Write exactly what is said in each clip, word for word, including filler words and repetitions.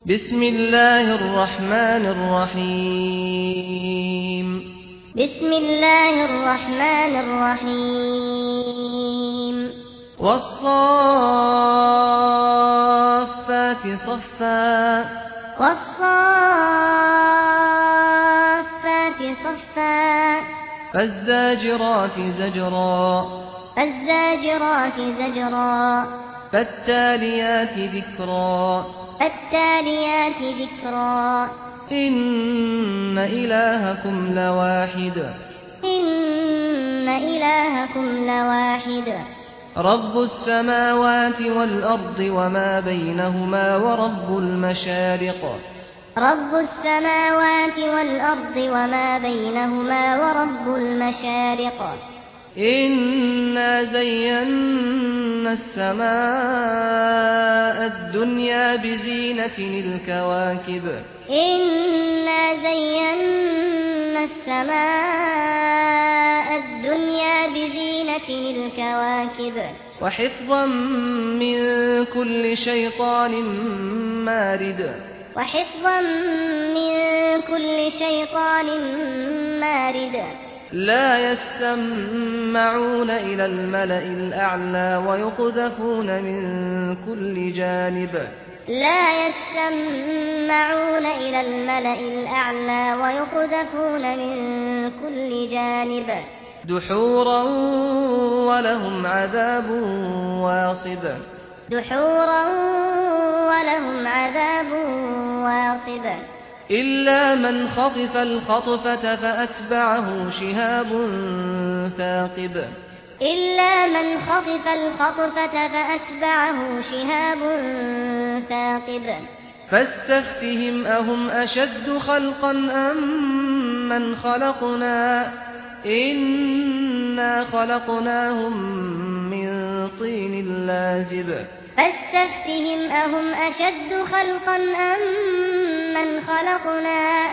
بسم الله الرحمن الرحيم بسم الله الرحمن الرحيم والصافات صفا والصافات صفا فالزاجرات زجرا فالزاجرات زجرا فالتاليات ذكرا فالتاليات ذكرا إن إلهكم لواحد إن إلهكم لواحد رب السماوات والأرض وما بينهما ورب المشارق رب السماوات والأرض وما بينهما ورب المشارق إنا زينا السماء الدنيا بزينة الكواكب إنا زينا السماء الدنيا بزينة الكواكب وحفظا من كل شيطان مارد وحفظا من كل شيطان مارد لا يسمعون إلى الملأ الأعلى ويقذفون من كل جانب لا يسمعون إلى الملأ الأعلى ويقذفون من كل جانب دحورا ولهم عذاب واصب دحورا ولهم عذاب واصب إلا من خطف الخطفة فأتبعه شهاب ثاقب إلا من خطف الخطفة فأتبعه شهاب ثاقب فاستفتهم أهم أشد خلقا أم من خلقنا إنا خلقناهم من طين لازب فاستفتهم أهم أشد خلقا أم من خلقنا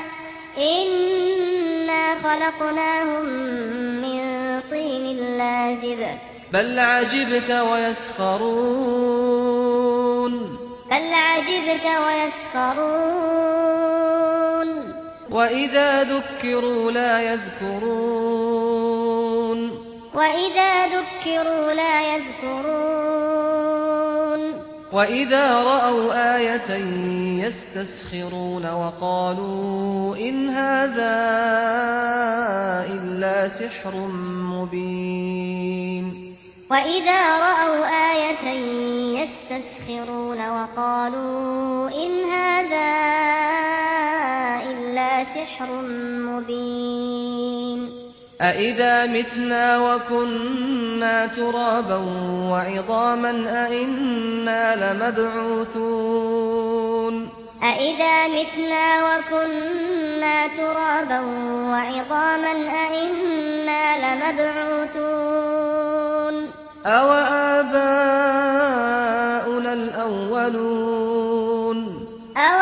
إنا خلقناهم من طين لازب بل عجبت ويسخرون بل عجبت ويسخرون وإذا ذكروا لا يذكرون وإذا ذكروا لا يذكرون وإذا رأوا آية يستسخرون وقالوا إن هذا إلا سحر مبين وإذا رأوا آية يستسخرون وقالوا إن هذا إلا سحر مبين أإذا متنا وكنا ترابا وعظاما أإنا لمبعوثون أإذا متنا وكنا ترابا وعظاما أإنا لمبعوثون أو آباؤنا الأولون أو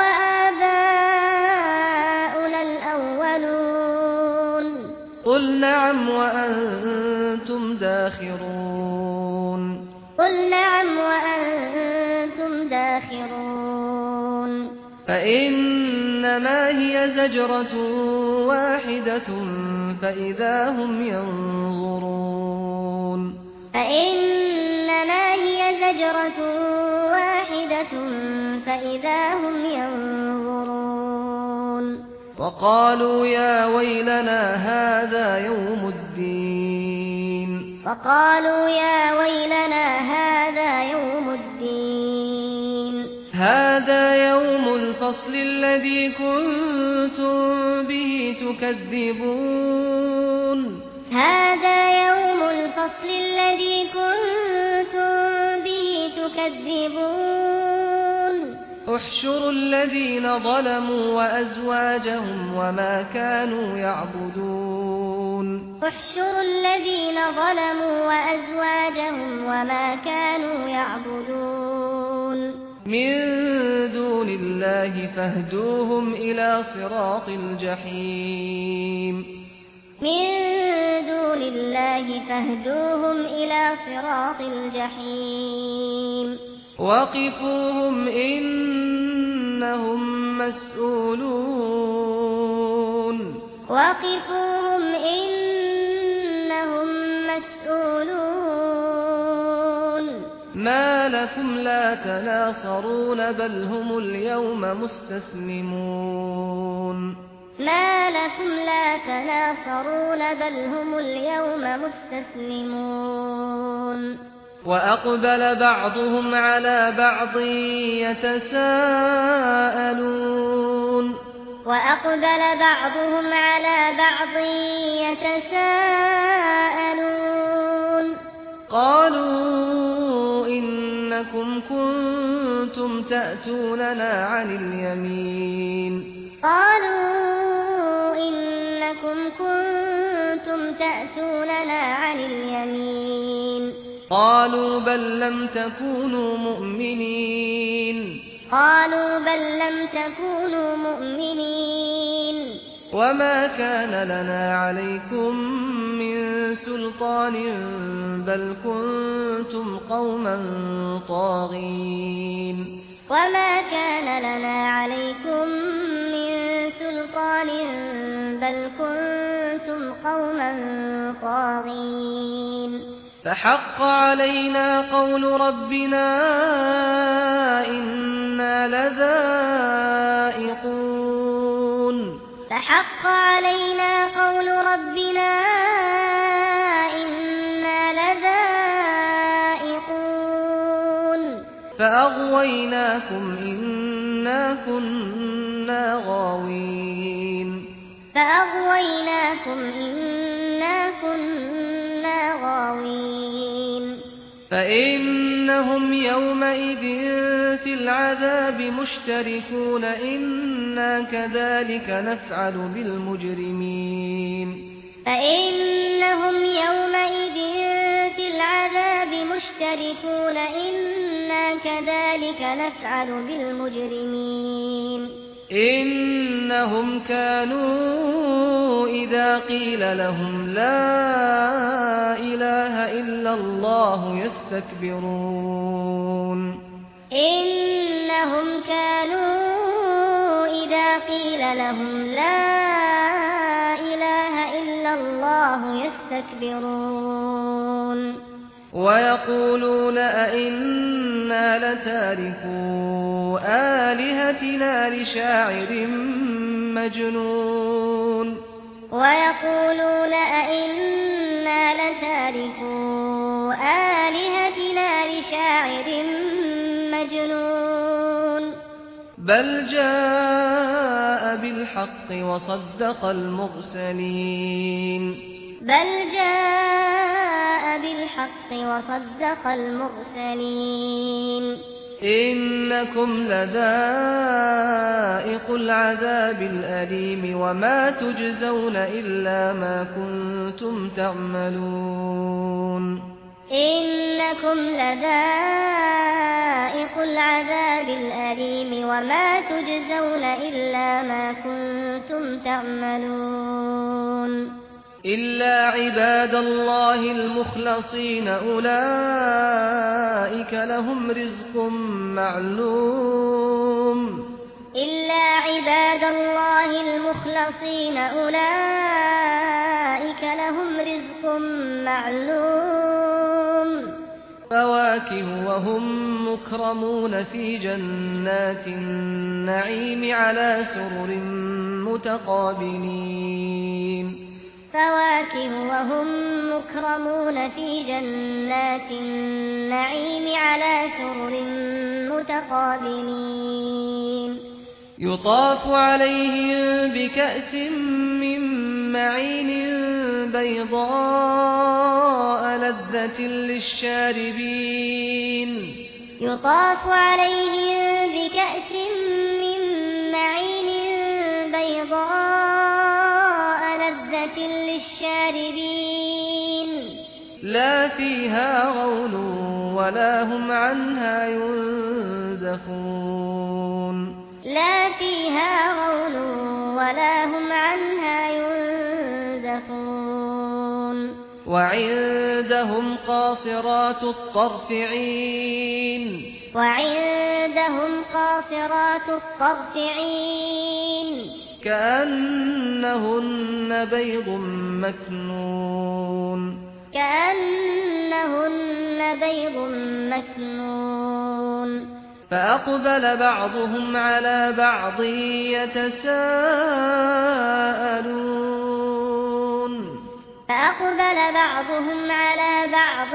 آباؤنا الأولون قل نعم وأنتم داخرون قل نعم وأنتم داخرون فإنما هي زجرة واحدة فإذا هم ينظرون فإنما هي زجرة واحدة فإذا هم ينظرون وقالوا يا ويلنا هذا يوم الدين وقالوا يا ويلنا هذا يوم الدين هذا يوم الفصل الذي كنتم به تكذبون هذا يوم الفصل الذي كنتم به تكذبون احشروا الذين ظلموا وأزواجهم وما كانوا يعبدون احشروا الذين ظلموا وأزواجهم وما كانوا يعبدون من دون الله فاهدوهم إلى صراط الجحيم من دون الله فاهدوهم إلى صراط الجحيم وقفوهم إن إنهم مسؤولون وقفوهم إنهم مسؤولون ما لكم لا تناصرون بل هم اليوم مستسلمون ما لكم لا تناصرون بل هم اليوم مستسلمون وأقبل بعضهم على بعض يتساءلون وأقبل بعضهم على بعض يتساءلون قالوا إنكم كنتم تأتوننا عن اليمين قالوا إنكم كنتم تأتوننا عن اليمين قالوا بل لم تكونوا مؤمنين قالوا بل لم تكونوا مؤمنين وما كان لنا عليكم من سلطان بل كنتم قوما طاغين وما كان لنا عليكم من سلطان بل كنتم قوما طاغين فحق علينا قول ربنا إنا لذائقون فحق علينا قول ربنا إنا لذائقون فأغويناكم إنا كنا غاوين فأغويناكم إنا كنا غاوين فإنهم يومئذ في العذاب مشتركون إنا كذلك نفعل بالمجرمين فإنهم يومئذ في العذاب مشتركون إنا كذلك نفعل بالمجرمين إنهم كانوا إذا قيل لهم لا إله إلا الله يستكبرون إنهم كانوا إذا قيل لهم لا إله إلا الله يستكبرون ويقولون أئنا لتاركو آلهتنا لشاعر مجنون ويقولون أئنا لتاركو آلهتنا لشاعر مجنون بل جاء بالحق وصدق المرسلين بل جاء بالحق وصدق المرسلين إنكم لذائق العذاب الأليم وما تجزون إلا ما كنتم تعملون إنكم لذائق العذاب الأليم وما تجزون إلا ما كنتم تعملون إلا عباد الله المخلصين أولئك لهم رزق معلوم إلا عباد الله المخلصين أولئك لهم رزق معلوم فواكه وهم مكرمون في جنات النعيم على سرر متقابلين فواكه وهم مكرمون في جنات النعيم على سرر متقابلين يطاف عليهم بكأس من معين بيضاء لذة للشاربين يطاف عليهم بكأس من معين بيضاء لذة للشاربين لا فيها غول ولا هم عنها ينزفون لا فيها غول ولا هم عنها ينزفون وعندهم قاصرات الطرف عين وعندهم قاصرات الطرف عين كأنهن بيض مكنون كأنهن بيض مكنون فأقبل بعضهم على بعض يتساءلون فأقبل بعضهم على بعض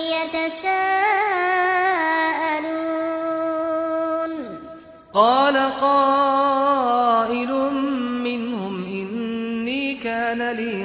يتساءلون قال قائل منهم إني كان لي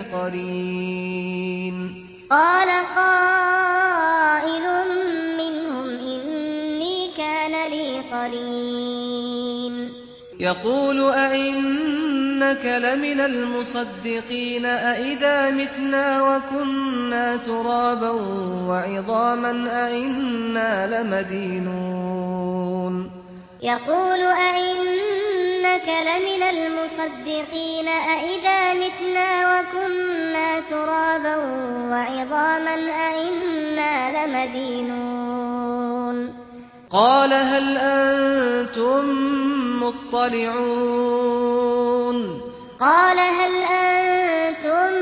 قرين قال قائل منهم إني كان لي قرين يقول أئنك لمن المصدقين أئذا متنا وكنا ترابا وعظاما أئنا لمدينون يقول أئنك لمن المصدقين أئذا متنا وكنا ترابا وعظاما أئنا لمدينون قال هل أنتم مطلعون قال هل أنتم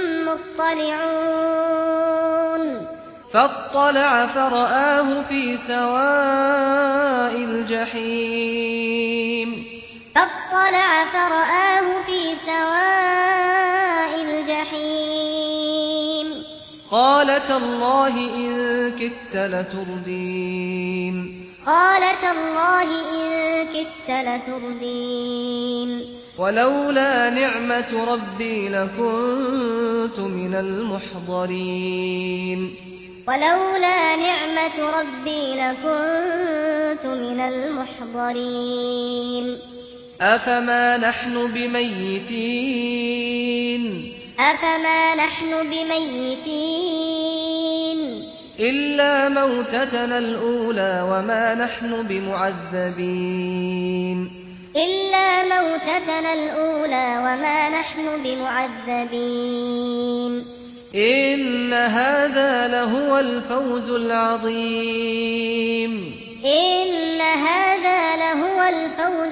مطلعون فاطلع فرآه في سواء الجحيم فاطلع فرآه في سواء الجحيم قال تالله إن كدت لتردين قال تالله إن كدت لتردين ولولا نعمة ربي لكنت من المحضرين ولولا نعمة ربي لكنت من المحضرين أفما نحن بميتين أفما نحن بميتين إلا موتتنا الأولى وما نحن بمعذبين إلا موتتنا الأولى وما نحن بمعذبين إن هذا لهو الفوز العظيم إن هذا لهو الفوز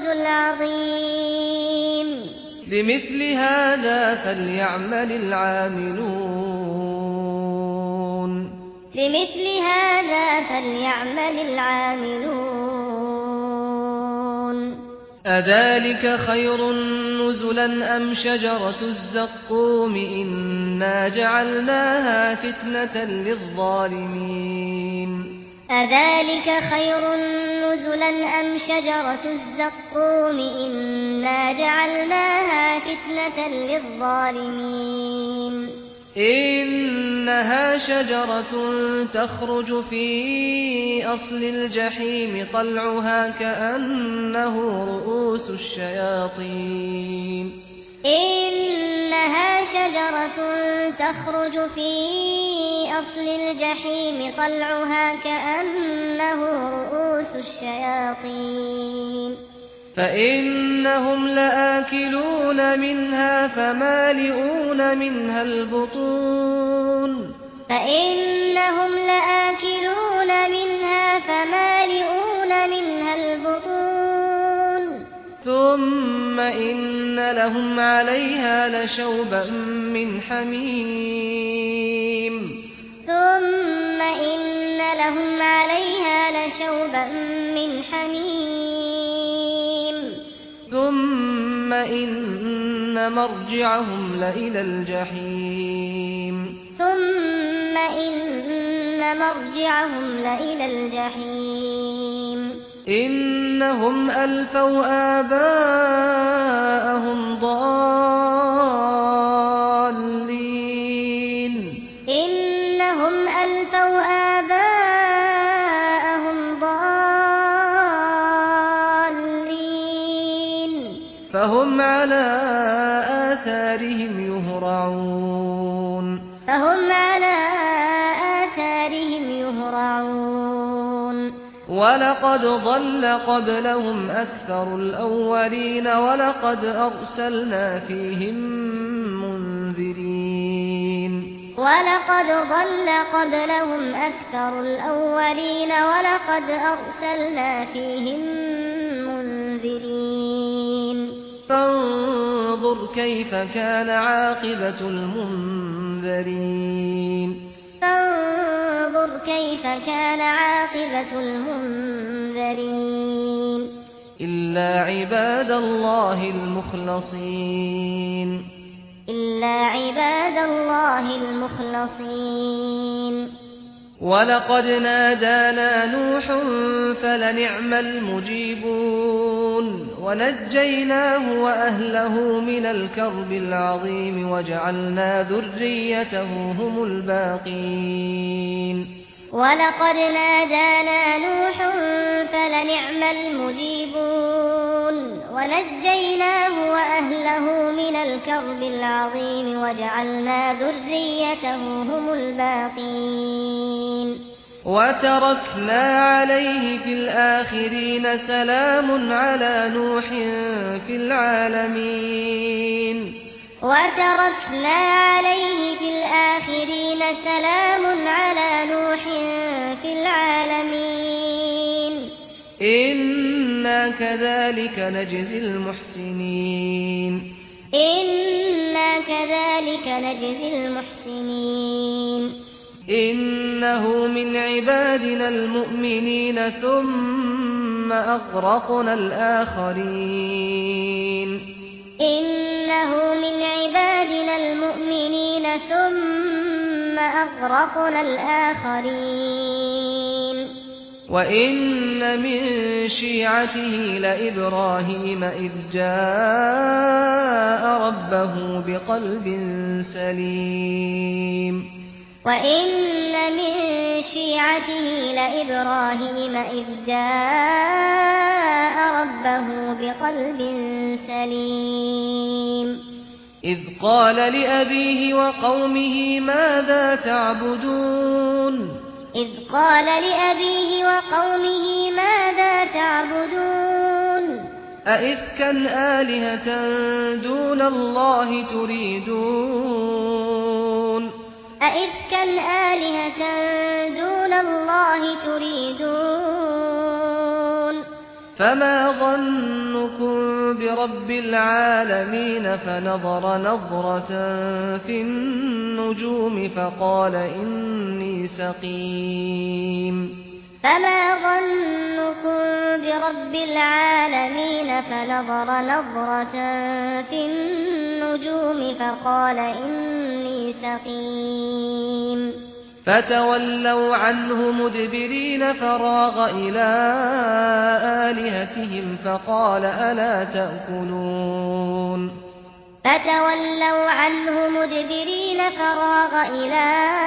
العظيم لمثل هذا فليعمل العاملون لمثل هذا فليعمل العاملون أذلك خير نزلا أم شجرة الزقوم إنا جعلناها فتنة للظالمين أذلك خير نزلا أم شجرة الزقوم إنا جعلناها فتنة للظالمين إنها شجرة تخرج في أصل الجحيم طلعها كأنه رؤوس الشياطين إنها شجرة تخرج في أصل الجحيم طلعها كأنه رؤوس الشياطين فإنهم لآكلون منها فمالئون منها البطون فإنهم لآكلون منها فمالئون منها البطون ثم إن لهم عليها لشوبا من حميم ثم إن لهم عليها لشوبا من حميم ثم إن مرجعهم لإلى الجحيم ثم إن مرجعهم لإلى الجحيم إنهم ألفوا آباءهم ضالين إنهم ألفوا آباءهم ضالين فهم على آثارهم يهرعون فهم على آثارهم يهرعون ولقد ضل قبلهم أكثر الأولين ولقد أرسلنا فيهم منذرين ولقد ضل قبلهم أكثر الأولين ولقد أرسلنا فيهم منذرين فانظر كيف كان عاقبة المنذرين فانظر كيف كان عاقبة المنذرين إلا عباد الله المخلصين إلا عباد الله المخلصين ولقد نادانا نوح فلنعم المجيبون ونجيناه وأهله من الكرب العظيم وجعلنا ذريته هم الباقين ولقد نادانا نوح فلنعم المجيبون ونجيناه وأهله من الكرب العظيم وجعلنا ذريته هم الباقين وتركنا عليه في الآخرين سلام على نوح في العالمين وتركنا عليه في الآخرين سلام على نوح في العالمين إنا كذلك نجزي المحسنين إنا كذلك نجزي المحسنين إنه من عبادنا المؤمنين ثم أغرقنا الآخرين إنه من عبادنا المؤمنين ثم أغرقنا الآخرين وإن من شيعته لإبراهيم إذ جاء ربه بقلب سليم وإن من شيعته لإبراهيم إذ جاء ربه بقلب سليم إذ قال لأبيه وقومه ماذا تعبدون إذ قال لأبيه وقومه ماذا تعبدون أئفكا آلهة دون الله تريدون أئفكا آلهة دون الله تريدون فما ظنكم برب العالمين فنظر نظرة في النجوم فقال إني سقيم فما ظنكم برب العالمين فنظر نظرة في النجوم فقال إني سقيم فتولوا عنه مدبرين فراغ إلى آلهتهم فقال ألا تأكلون فتولوا عنه مدبرين فراغ إلى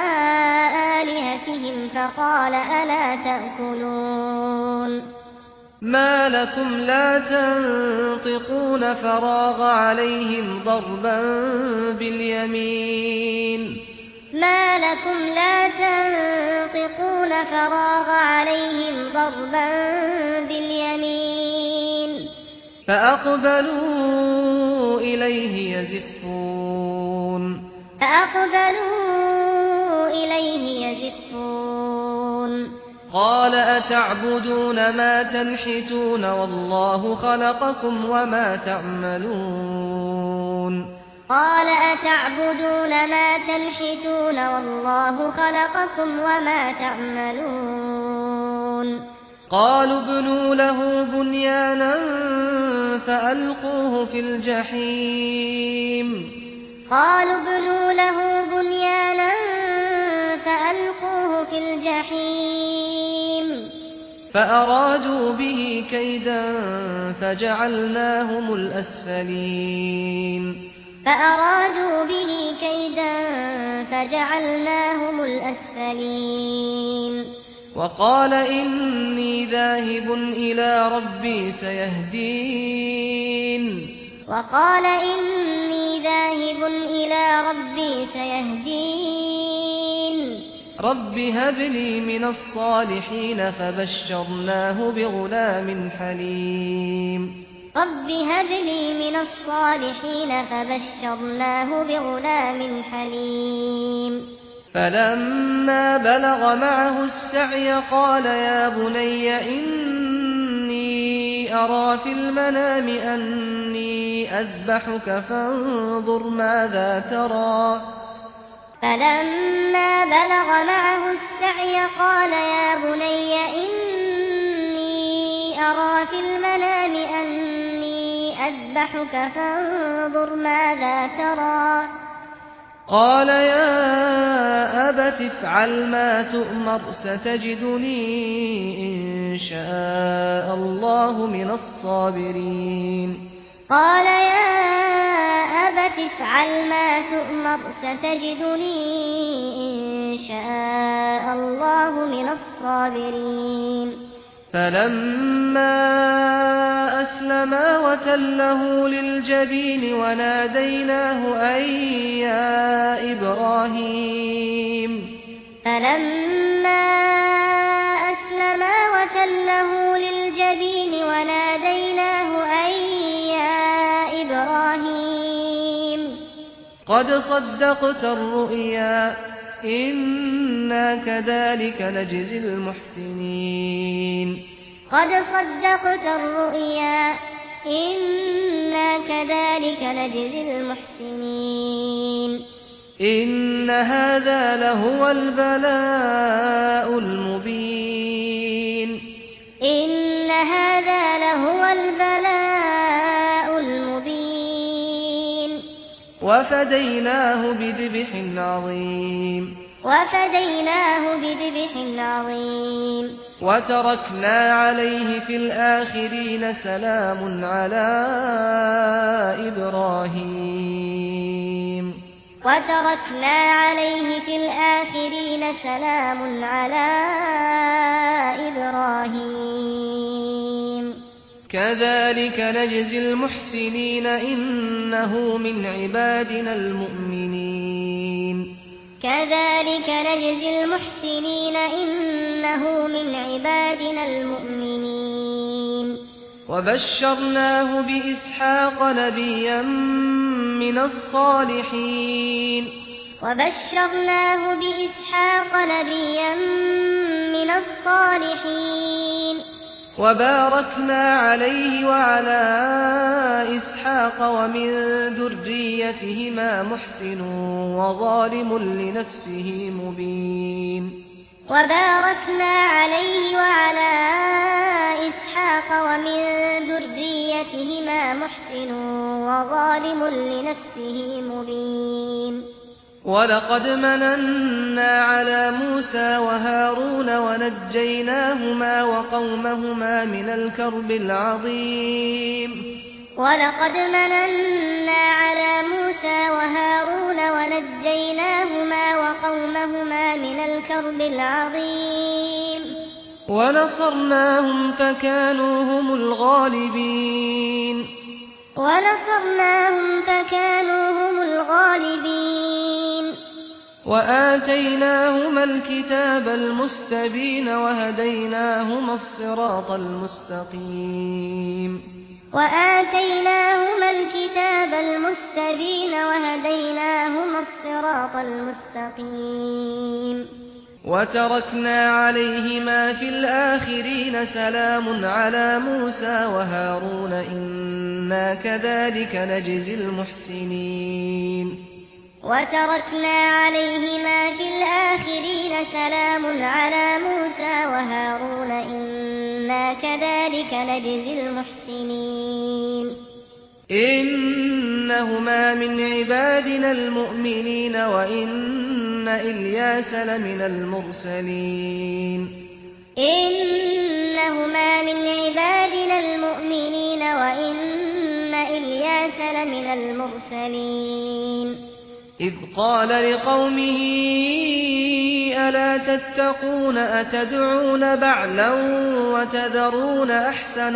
آلهتهم فقال ألا تأكلون ما لكم لا تنطقون فراغ عليهم ضربا باليمين ما لكم لا تنطقون فراغ عليهم ضربا باليمين فأقبلوا إليه يزفون فأقبلوا إليه يزفون قال أتعبدون ما تنحتون والله خلقكم وما تعملون قال أتعبدون ما تنحتون والله خلقكم وما تعملون قالوا ابنوا له بنيانا فألقوه في الجحيم قالوا ابنوا له بنيانا فألقوه في الجحيم فأرادوا به كيدا فجعلناهم الأسفلين فأرادوا به كيدا فجعلناهم الأسفلين وقال إني ذاهب إلى ربي سيهدين وقال إني ذاهب إلى ربي سيهدين رب هب لي من الصالحين فبشرناه بغلام حليم رب هب لي من الصالحين فبشرناه بغلام حليم فلما بلغ معه السعي قال يا بني إني أرى في المنام أني أذبحك فانظر ماذا ترى فلما بلغ معه السعي قال يا بني إني أرى في المنام أني أذبحك فانظر ماذا ترى قال يا أبت افعل ما تؤمر ستجدني إن شاء الله من الصابرين قال يا أبت افعل ما تؤمر ستجدني إن شاء الله من الصابرين فلما أسلما وتله للجبين وناديناه أن يا إبراهيم فلما أسلما وتله للجبين وناديناه أن يا إبراهيم قد صدقت الرؤيا إنا كذلك نجزي المحسنين قد صدقت الرؤيا إنا كذلك نجزي المحسنين إن هذا لهو البلاء المبين إن هذا لهو البلاء المبين وفديناه بذبح عظيم وفديناه بذبح عظيم وتركنا عليه في الآخرين سلام على إبراهيم وتركنا عليه في الآخرين سلام على إبراهيم كذلك نجزي المحسنين إنه من عبادنا المؤمنين كذلك نجزي المحسنين إنه من عبادنا المؤمنين وبشرناه بإسحاق نبيا من الصالحين وبشرناه بإسحاق نبيا من الصالحين وباركنا عليه وعلى إسحاق ومن ذريتهما محسن وظالم لنفسه مبين وباركنا عليه وعلى إسحاق ومن ذريتهما محسن وظالم لنفسه مبين ولقد مننا على موسى وهارون ونجيناهما وقومهما من الكرب العظيم ولقد مننا على موسى وهارون ونجيناهما وقومهما من الكرب العظيم ونصرناهم فكانوا هم الغالبين ونصرناهم فكانوا هم الغالبين وآتيناهما الكتاب المستبين وهديناهما الصراط المستقيم وآتيناهما الكتاب المستبين وهديناهما الصراط المستقيم وتركنا عليهما في الآخرين سلام على موسى وهارون إنا كذلك نجزي المحسنين وتركنا عليهما في الآخرين سلام على موسى وهارون إنا كذلك نجزي المحسنين إنهما من عبادنا المؤمنين وإن إلياس لمن المرسلين إنهما من عبادنا المؤمنين وإن إلياس لمن المرسلين إذ قال لقومه ألا تتقون أتدعون بعلا وتذرون أحسن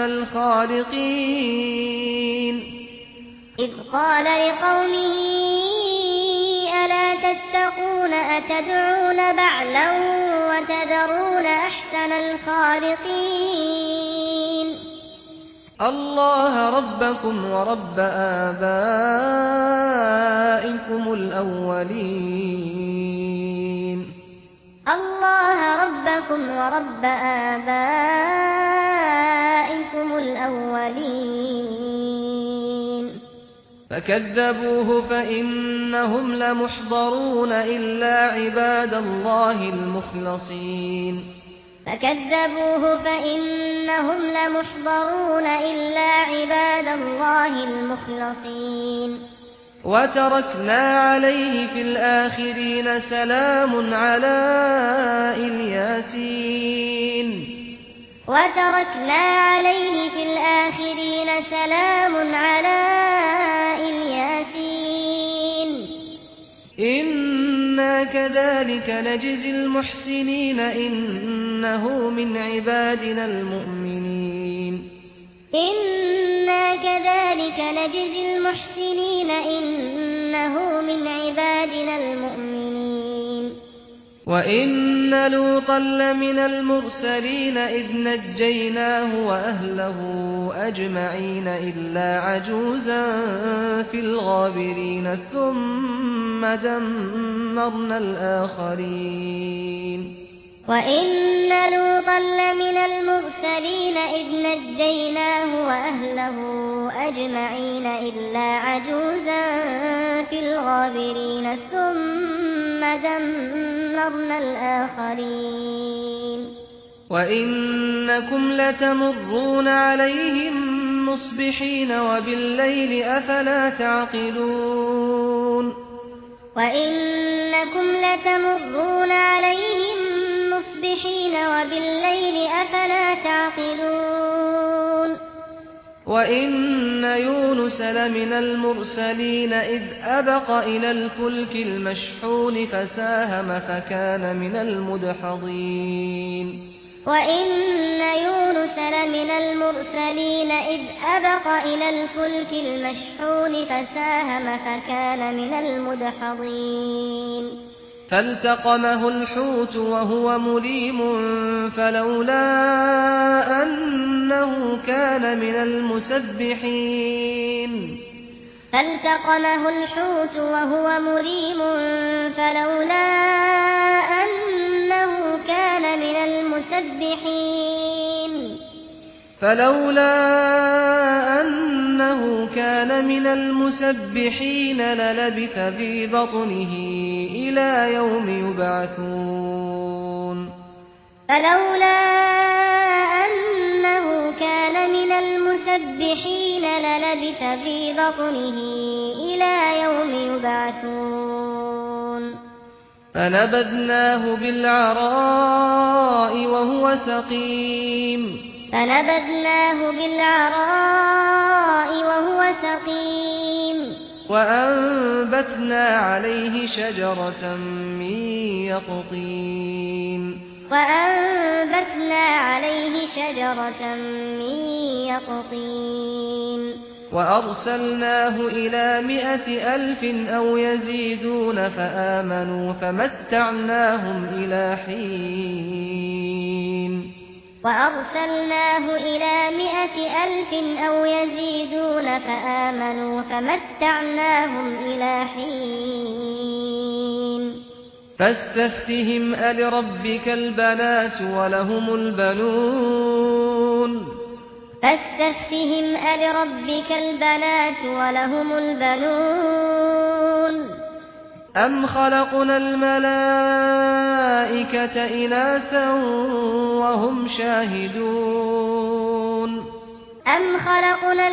الخالقين إذ قال لقومه ألا تتقون أتدعون بعلا وتذرون أحسن الخالقين الله ربكم ورب آبائكم الأولين الله ربكم ورب آبائكم الأولين فكذبوه فإنهم لمحضرون إلا عباد الله المخلصين فكذبوه فإنهم لمحضرون إلا عباد الله المخلصين وتركنا عليه في الآخرين سلام على الياسين وتركنا عليه في الآخرين سلام على الياسين إنا كذلك نجزي المحسنين إنه من عبادنا المؤمنين إنا كذلك نجزي المحسنين إنه من عبادنا المؤمنين وإن لوطا لمن المرسلين إذ نجيناه وأهله أجمعين إلا عجوزا في الغابرين ثم دمرنا الآخرين وَإِنَّ لُوطًا لَّمِنَ الْمُرْسَلِينَ إِذْ نَجَّيْنَاهُ وَأَهْلَهُ أَجْمَعِينَ إِلَّا عَجُوزًا فِي الْغَابِرِينَ ثُمَّ دَمَّرْنَا الْآخَرِينَ وَإِنَّكُمْ لَتَمُرُّونَ عَلَيْهِمْ مُصْبِحِينَ وَبِاللَّيْلِ أَفَلَا تَعْقِلُونَ وَإِنَّكُمْ لَتَمُرُّونَ عَلَيْهِمْ مُصْبِحِينَ وَبِاللَّيْلِ أَفَلَا تَعْقِلُونَ وَإِنَّ يُونُسَ لَمِنَ الْمُرْسَلِينَ إِذْ أَبَقَ إِلَى الْفُلْكِ الْمَشْحُونِ فَسَاهَمَ فَكَانَ مِنَ الْمُدْحَضِينَ وَإِنَّ يُونُسَ لَمِنَ الْمُرْسَلِينَ إِذْ أَبَقَ إِلَى الْفُلْكِ الْمَشْحُونِ فَسَاهَمَ فَكَانَ مِنَ الْمُدْحَضِينَ فالتقمه الحوت وهو مليم فلولا أنه كان من المسبحين فالتقمه الحوت وهو مليم فلولا أنه كان من المسبحين فلولا أنه كان من المسبحين للبث في بطنه إلى يوم يبعثون فلولا أنه كان من المسبحين للبث في بطنه إلى يوم يبعثون فنبذناه بالعراء وهو سقيم فنبذناه بالعراء وهو سقيم وأنبتنا عليه شجرة من يقطين وأنبتنا عليه شجرة من يقطين وأرسلناه إلى مائة ألف أو يزيدون فآمنوا فمتعناهم إلى حين وأرسلناه إلى مائة ألف أو يزيدون فآمنوا فمتعناهم إلى حين فاستفتهم ألربك البنات ولهم البنون فاستفتهم ألربك البنات ولهم البنون أم خلقنا الملائكة إناثا وهم شاهدون أم خلقنا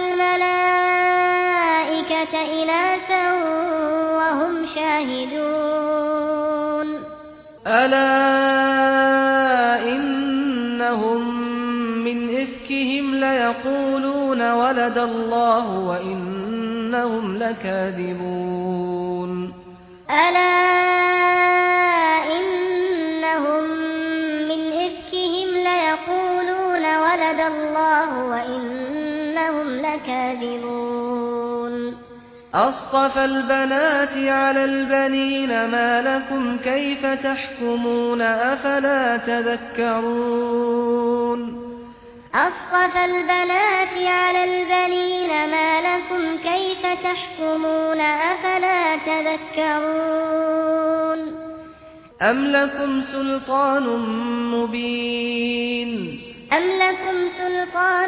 الملائكة إناثا وهم شاهدون ألا إنهم من إفكهم ليقولون ولد الله وإنهم لكاذبون ألا إنهم من إفكهم ليقولون ولد الله وإنهم لكاذبون أصطفى البنات على البنين ما لكم كيف تحكمون أفلا تذكرون أصطفى البنات على البنين ما لكم كيف تحكمون أفلا تذكرون أم لكم سلطان مبين أم لكم سلطان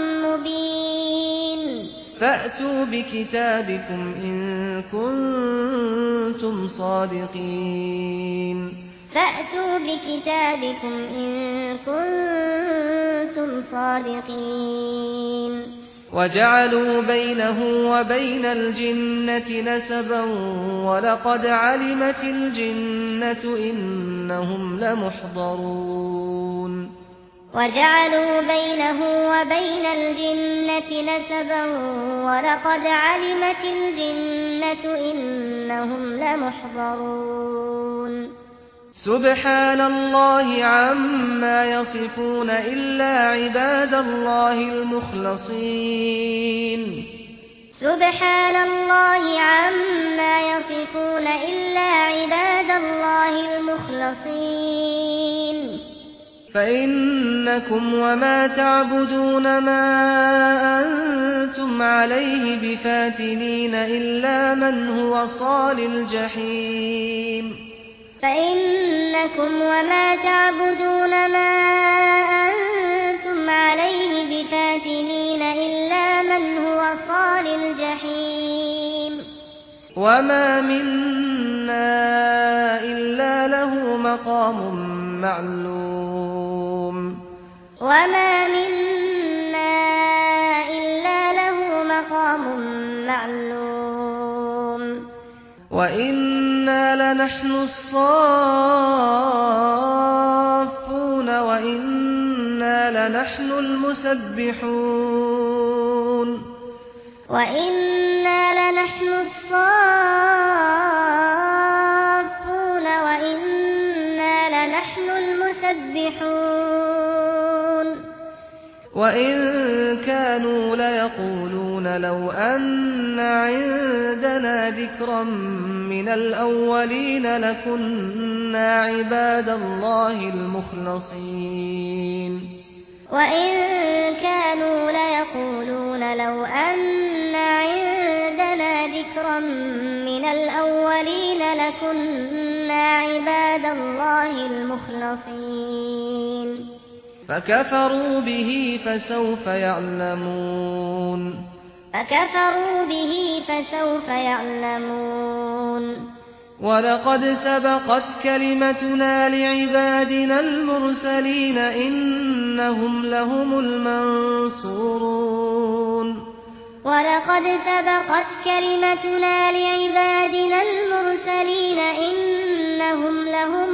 مبين فأتوا بكتابكم إن كنتم صادقين فأتوا بكتابكم إن كنتم صادقين وجعلوا بينه وبين الجنة نسبا ولقد علمت الجنة إنهم لمحضرون وجعلوا بينه وبين الجنة نسبا ولقد علمت الجنة إنهم لمحضرون سبحان الله عما يصفون إلا عباد الله المخلصين سبحان الله عما يصفون إلا عباد الله المخلصين فإنكم وما تعبدون ما أنتم عليه بفاتنين إلا من هو صال الجحيم فإنكم وما تعبدون ما أنتم عليه بفاتنين إلا من هو صال الجحيم وما منا إلا له مقام معلوم وما منا إلا له مقام معلوم وإنا لنحن الصافون وإنا لنحن المسبحون وإنا لنحن الصافون وإنا لنحن المسبحون وإن كانوا ليقولون لو أن عندنا ذكرا من الأولين لكنا عباد الله المخلصين وإن كانوا ليقولون لو أن عندنا ذكرا من الأولين لكنا عباد الله المخلصين فكفروا به فسوف يعلمون فكفروا به فسوف يعلمون ولقد سبقت كلمتنا لعبادنا المرسلين إنهم لهم المنصورون ولقد سبقت كلمتنا لعبادنا المرسلين إنهم لهم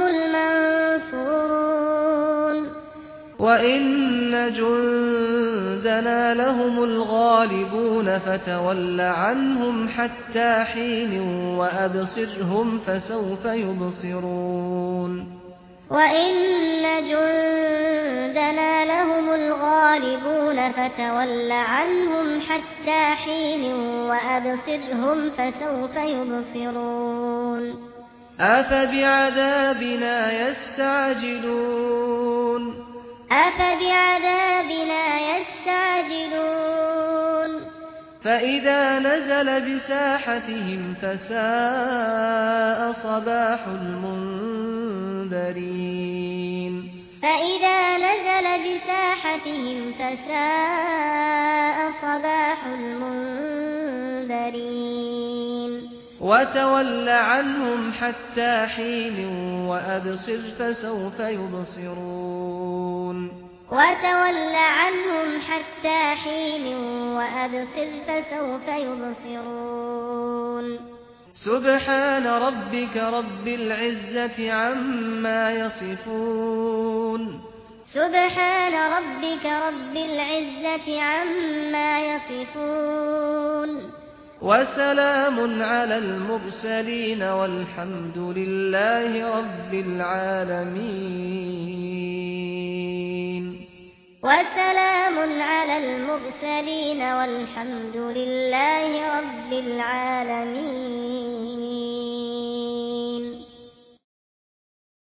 المنصورون وإن جندنا لهم الغالبون فتول عنهم حتى حين وأبصرهم فسوف يبصرون وإن جندنا لهم الغالبون فتول عنهم حتى حين وأبصرهم فسوف يبصرون أفبعذابنا يستعجلون أفبعذابنا يستعجلون فإذا نزل بساحتهم فساء صباح المنذرين فإذا نزل بساحتهم فساء صباح المنذرين وتول عنهم حتى حين وأبصر فسوف يبصرون وتول عنهم حتى حين وأبصر فسوف يبصرون سبحان ربك رب العزة عما يصفون سبحان ربك رب العزة عما يصفون وسلام على المرسلين والحمد لله رب العالمين وسلام على المرسلين والحمد لله رب العالمين